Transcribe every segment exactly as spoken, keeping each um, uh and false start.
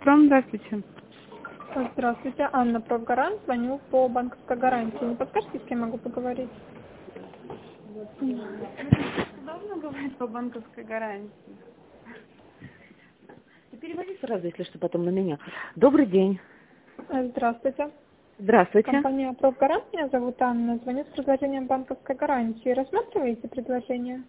Пром, здравствуйте. Здравствуйте, Анна Профгарант, звоню по банковской гарантии. Не подскажете, с кем могу поговорить? Давно говорить по банковской гарантии. Ты переводи сразу, если что, потом на меня. Добрый день. Здравствуйте. Здравствуйте. Компания Профгарант, меня зовут Анна, звоню с предложением банковской гарантии. Рассматриваете предложение?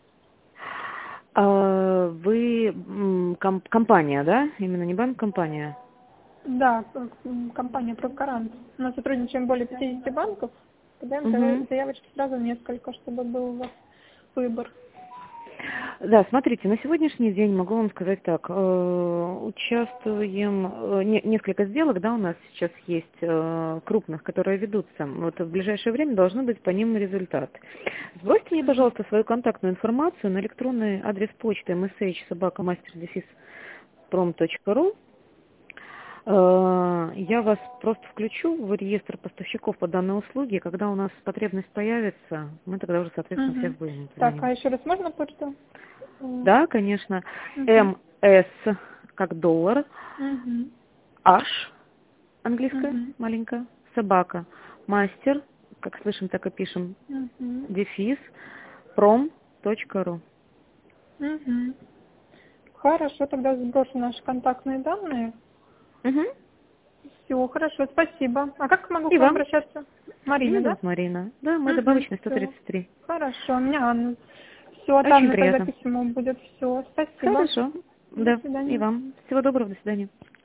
А, вы м, ком- компания, да? Именно не банк, компания. Да, м, компания Профгарант. Мы сотрудничаем более пятидесяти банков. Подаем Мгм. заявочки сразу несколько, чтобы был у вас выбор. Да, смотрите, на сегодняшний день могу вам сказать так. э, Участвуем, э, не- несколько сделок, да, у нас сейчас есть э, крупных, которые ведутся. Вот в ближайшее время должны быть по ним результат. Сбросьте мне, пожалуйста, свою контактную информацию на электронный адрес почты эм эс эйч собака мастер дефис пром точка ру. Э, Я вас просто включу в реестр поставщиков по данной услуге. Когда у нас потребность появится, мы тогда уже, соответственно, всех Мгм. будем Так, а звонить. еще раз можно почту? М, Да, конечно. мгм. эм эс как доллар, Мгм. H английская Мгм. маленькая, собака, мастер, как слышим, так и пишем, Мгм. дефис, пром точка ру. Мгм. Хорошо, тогда сброшу наши контактные данные. Угу. Все, хорошо, спасибо. А как могу И к вам вам. обращаться? Меня Марина, да? зовут Марина. Да, мой Угу, добавочный сто все. тридцать три. Хорошо, у меня Анна. Все, от Очень Анны тогда приятно. письмо будет. Все, спасибо. Хорошо. До Да, и свидания. вам. Всего доброго, до свидания.